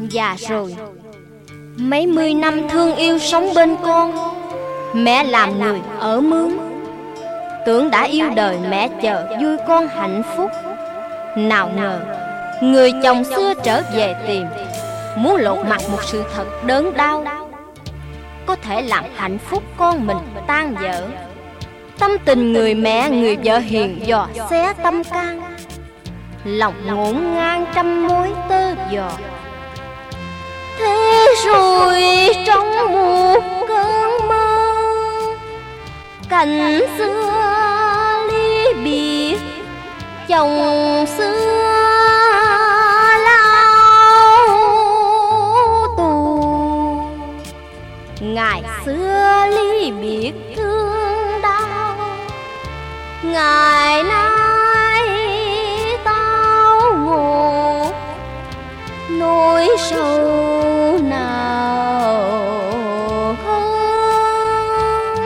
Già rồi, mấy mươi năm thương yêu sống bên con, mẹ làm người ở mướn. Tưởng đã yêu đời mẹ chờ vui con hạnh phúc. Nào ngờ người chồng xưa trở về tìm, muốn lột mặt một sự thật đớn đau, có thể làm hạnh phúc con mình tan vỡ. Tâm tình người mẹ người vợ hiền dò xé tâm can, lòng ngổn ngang trăm mối tơ vò. Thế rồi trong một cơn mơ, cảnh xưa ly biệt, chồng xưa lao tù. Ngày xưa ly biệt thương đau, ngày nay tao ngộ nỗi sầu nào hơn.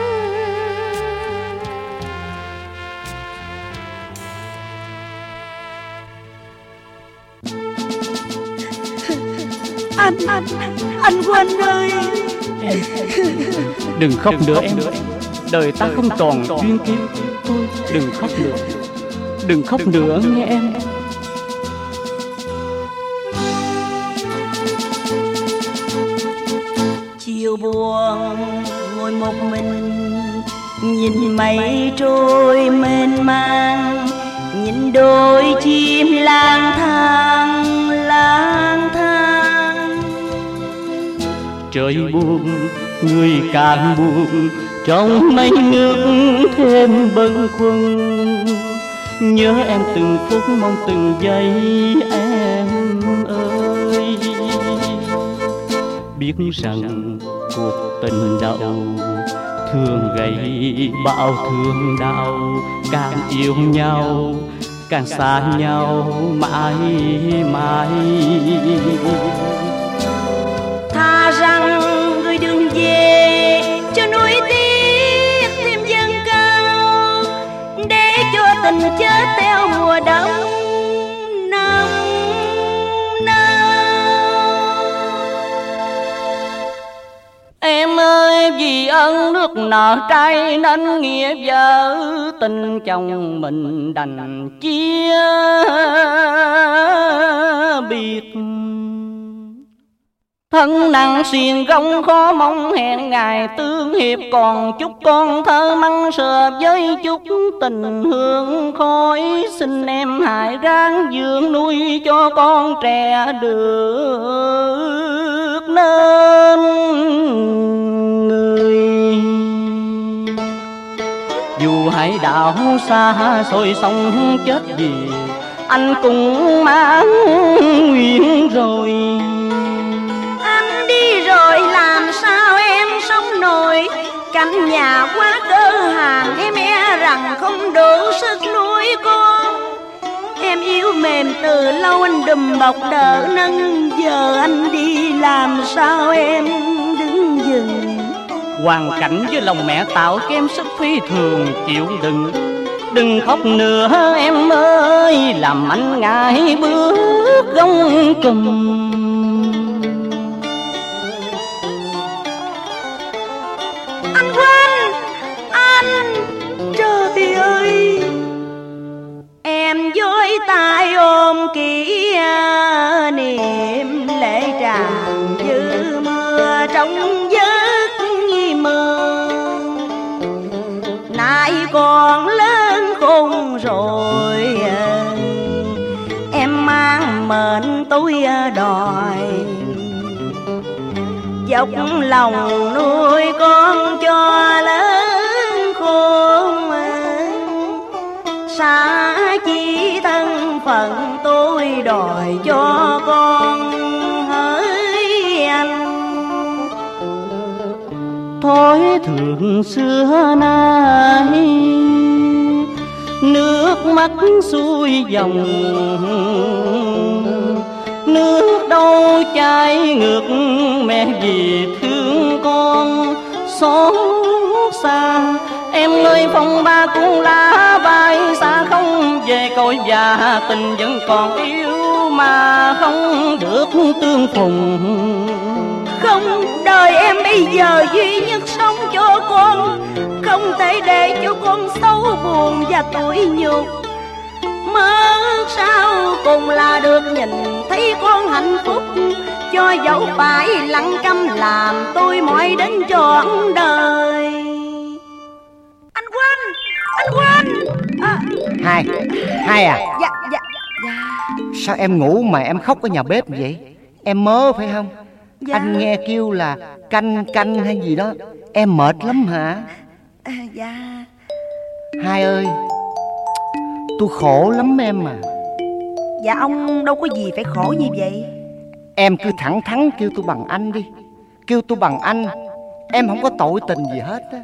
Anh Quên ơi, đừng khóc nữa em. Đời ta không còn duyên kiếp. Thôi đừng khóc nữa, đừng khóc nữa nghe em. chiều buồn ngồi một mình, nhìn mây trôi mênh mang, nhìn đôi chim lang thang lang thang. Trời buồn, người càng buồn, trong mây nước thêm bâng khuâng. Nhớ em từng phút, mong từng giây em ơi. Biết rằng cuộc tình đầu thường gây bao thương đau, càng yêu nhau càng xa nhau mãi mãi. Tha rằng người đừng về cho nuối tiếc thêm dâng cao, để cho tình chết theo mùa đông nồng nao. Em ơi, vì ân nước nợ trai nên nghĩa vợ tình chồng mình đành chia biệt. Thân nặng xiềng gông khó mong hẹn ngày tương hiệp, còn chúc con thơ măng sờ với chút tình hương khói. Xin em hãy ráng dưỡng nuôi cho con trẻ được nên người. Dù hải đảo xa xôi sông chết gì, anh cũng mãn nguyện rồi. Anh đi rồi làm sao em sống nổi, cạnh nhà quá cơ hàng em e rằng không đủ sức nuôi con. Em yêu mềm từ lâu anh đùm bọc đỡ nâng, giờ anh đi làm sao em đứng dừng. Hoàn cảnh với lòng mẹ tạo cho em sức phi thường chịu đựng. Đừng khóc nữa em ơi, làm anh ngại bước gông cùm. Anh Quên, anh, trời ơi. Em dối tay ôm kỹ niệm lệ tràn như mưa trong giấc mơ. Nay con lớn khôn rồi, em mang mệnh tôi đòi, dốc lòng nuôi con cho lớn khôn. Xa chỉ thân phận tôi đòi cho con hỡi anh. Thói thường xưa nay nước mắt xuôi dòng, nước đâu chảy ngược mẹ vì thương con xót xa. Em ơi phong ba cũng lá bay xa không về cội già, tình vẫn còn yêu mà không được tương phùng. Không, đời em bây giờ duy nhất sống cho con, không thể để cho con xấu buồn và tủi nhục. Mơ sau cùng là được nhìn thấy con hạnh phúc, cho dẫu phải lặng câm làm tôi mỏi đến trọn đời. Anh Quanh Hai à? Dạ. Sao em ngủ mà em khóc ở nhà bếp vậy? Em mơ phải không? Dạ. Anh nghe kêu là canh hay gì đó. Em mệt lắm hả? Dạ. Hai ơi, tôi khổ lắm em mà. Dạ ông đâu có gì phải khổ như vậy. Em cứ thẳng thắn kêu tôi bằng anh đi. Kêu tôi bằng anh. Em không có tội tình gì hết á.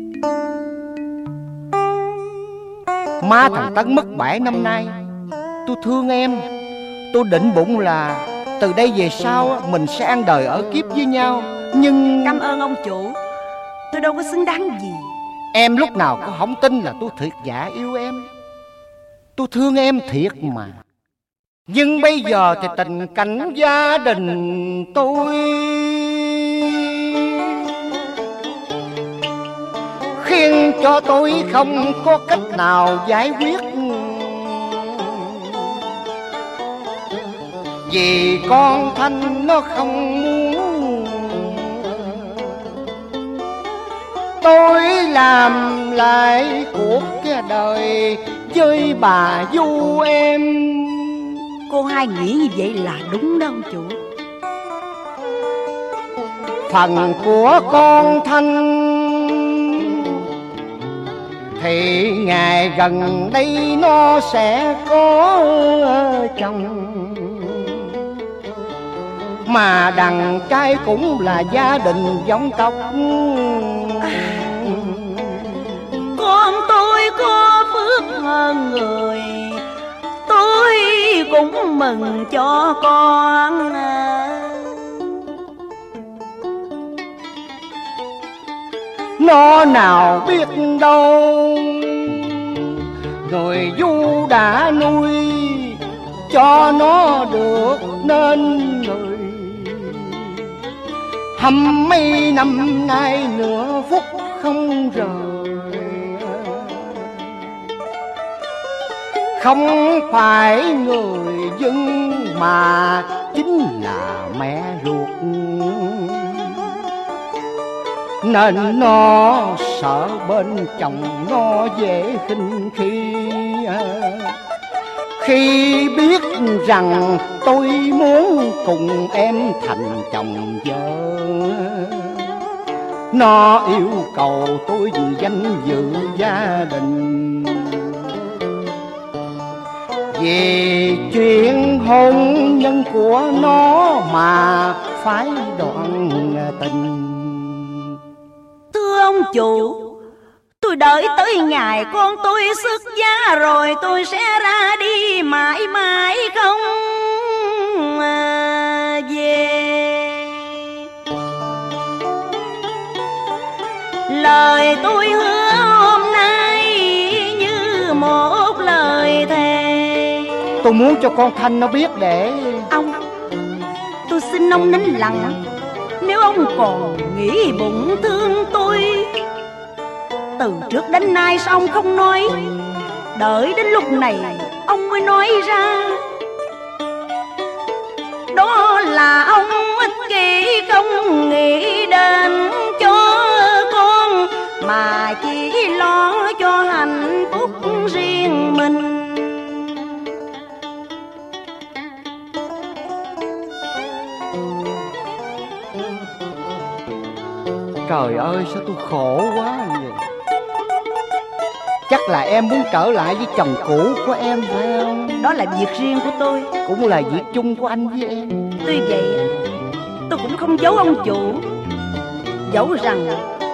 Má thằng Tấn mất 7 năm nay. Tôi thương em. Tôi định bụng là từ đây về sau mình sẽ ăn đời ở kiếp với nhau. Nhưng Cảm ơn ông chủ, tôi đâu có xứng đáng gì. em lúc nào cũng không tin là tôi thiệt giả yêu em. Tôi thương em thiệt mà. Nhưng bây giờ thì tình cảnh gia đình tôi khiến cho tôi không có cách nào giải quyết. Vì con Thanh nó không muốn tôi làm lại cuộc đời với bà Du em. Cô Hai nghĩ như vậy là đúng đó ông chủ. Phần của con Thanh thì ngày gần đây nó sẽ có chồng, mà đằng trai cũng là gia đình vọng tộc. Con tôi có phước hơn người, tôi cũng mừng cho con. Nó nào biết đâu người Du đã nuôi cho nó được nên người. Hăm mấy năm nay nửa phút không rời, không phải người dân mà chính là mẹ ruột. Nên nó sợ bên chồng nó dễ khinh khi biết rằng tôi muốn cùng em thành chồng vợ. Nó yêu cầu tôi vì danh dự gia đình, vì chuyện hôn nhân của nó mà phải đoạn tình. Thưa ông chủ, tôi đợi tới ngày con tôi xuất gia rồi tôi sẽ ra đi mãi mãi không về. Lời tôi hứa hôm nay như một lời thề. Tôi muốn cho con Thanh nó biết để... Ông, tôi xin ông nín lặng. Nếu ông còn nghĩ bụng thương tôi, từ trước đến nay sao ông không nói? Đợi đến lúc này ông mới nói ra. Đó là ông ích kỷ không nghĩ đến cho con, mà chỉ lo cho hạnh phúc riêng mình. Trời ơi, sao tôi khổ quá vậy? Chắc là em muốn trở lại với chồng cũ của em phải không? Đó là việc riêng của tôi, cũng là việc chung của anh với em. Tuy vậy tôi cũng không giấu ông chủ, dẫu rằng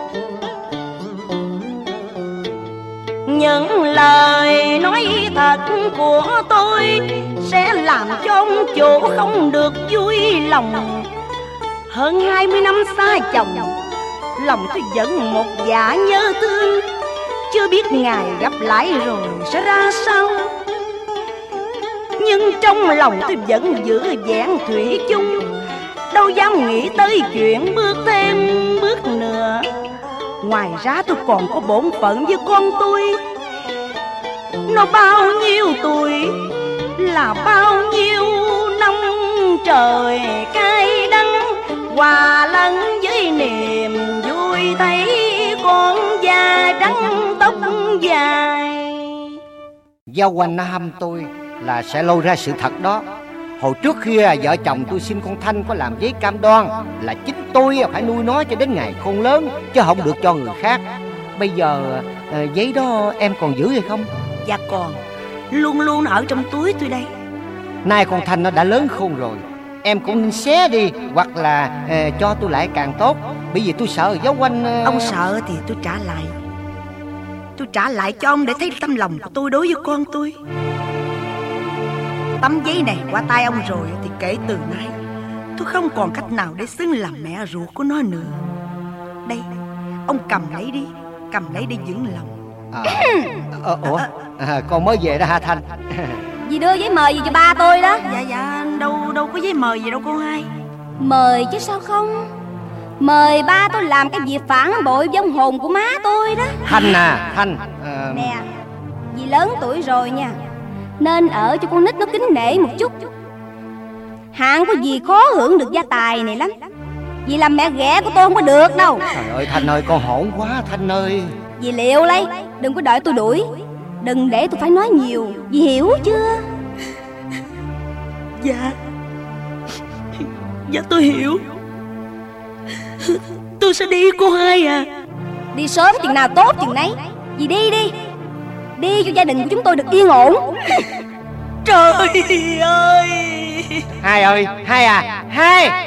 những lời nói thật của tôi sẽ làm cho ông chủ không được vui lòng. Hơn 20 năm xa chồng, lòng tôi vẫn một dạ nhớ thương, chưa biết ngày gặp lại rồi sẽ ra sao. nhưng trong lòng tôi vẫn giữ vẹn thủy chung, đâu dám nghĩ tới chuyện bước thêm bước nữa. Ngoài ra tôi còn có bổn phận với con tôi, nó bao nhiêu tuổi là bao nhiêu năm trời cay đắng, hòa lẫn với niềm vui thấy con da trắng tóc dài. Giao Quanh nó hăm tôi là sẽ lôi ra sự thật đó. Hồi trước khi vợ chồng tôi xin con Thanh có làm giấy cam đoan là chính tôi phải nuôi nó cho đến ngày khôn lớn, chứ không được cho người khác. Bây giờ giấy đó em còn giữ hay không? Dạ còn, luôn luôn ở trong túi tôi đây. Nay con Thanh nó đã lớn khôn rồi, em cũng nên xé đi, hoặc là cho tôi lại càng tốt. Bởi vì tôi sợ Giáo Quanh... Ông sợ thì tôi trả lại. Tôi trả lại cho ông để thấy tâm lòng của tôi đối với con tôi. Tấm giấy này qua tay ông rồi thì kể từ nay tôi không còn cách nào để xứng làm mẹ ruột của nó nữa. Đây, ông cầm lấy đi, cầm lấy để vững lòng. Con mới về đó hả Thanh? Dì đưa giấy mời gì cho ba tôi đó. Dạ, đâu có giấy mời gì đâu cô hai. Mời chứ sao không. Mời ba tôi làm cái việc phản bội vong hồn của má tôi đó. Thanh à, Thanh Nè, dì lớn tuổi rồi nha, nên ở cho con nít nó kính nể một chút. Hạng của dì khó hưởng được gia tài này lắm. Dì làm mẹ ghẻ của tôi không có được đâu. Trời ơi Thanh ơi, con hỗn quá Thanh ơi. Dì liệu lấy, đừng có đợi tôi đuổi. Đừng để tôi phải nói nhiều, dì hiểu chưa? Dạ tôi hiểu. Tôi sẽ đi cô hai à. Đi sớm chừng nào tốt chừng nấy. Dì đi đi, đi cho gia đình của chúng tôi được yên ổn. Trời ơi. Hai ơi, Hai à, Hai.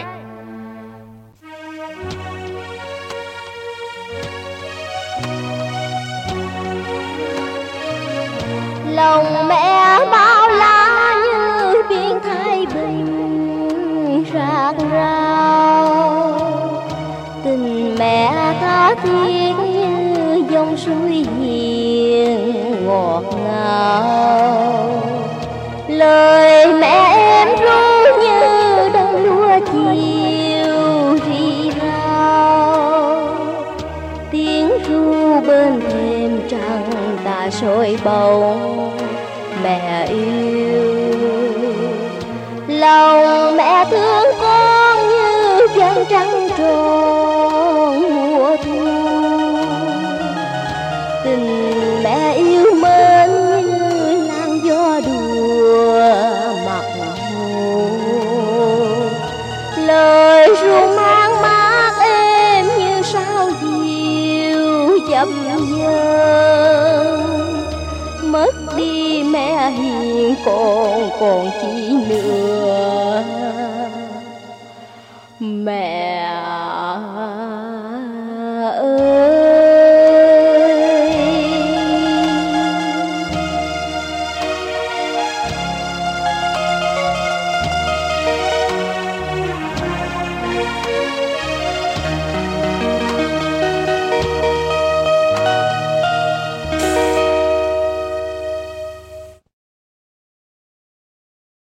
Lòng mẹ bao la như biển Thái Bình rạc rào, tình mẹ tha thiết như dòng suối hiền ngọt ngào. Lời mẹ em ru như đấng lúa chiều rì rào, tiếng ru bên thềm trăng ta soi bóng mẹ yêu. Lòng mẹ thương con như vầng trăng tròn mùa thu, tình mẹ yêu mến như làn gió đùa mặt hồ. Lời ru mang mát êm như sao diều dập dờn, mất đi mẹ hiền còn chi nữa. Mẹ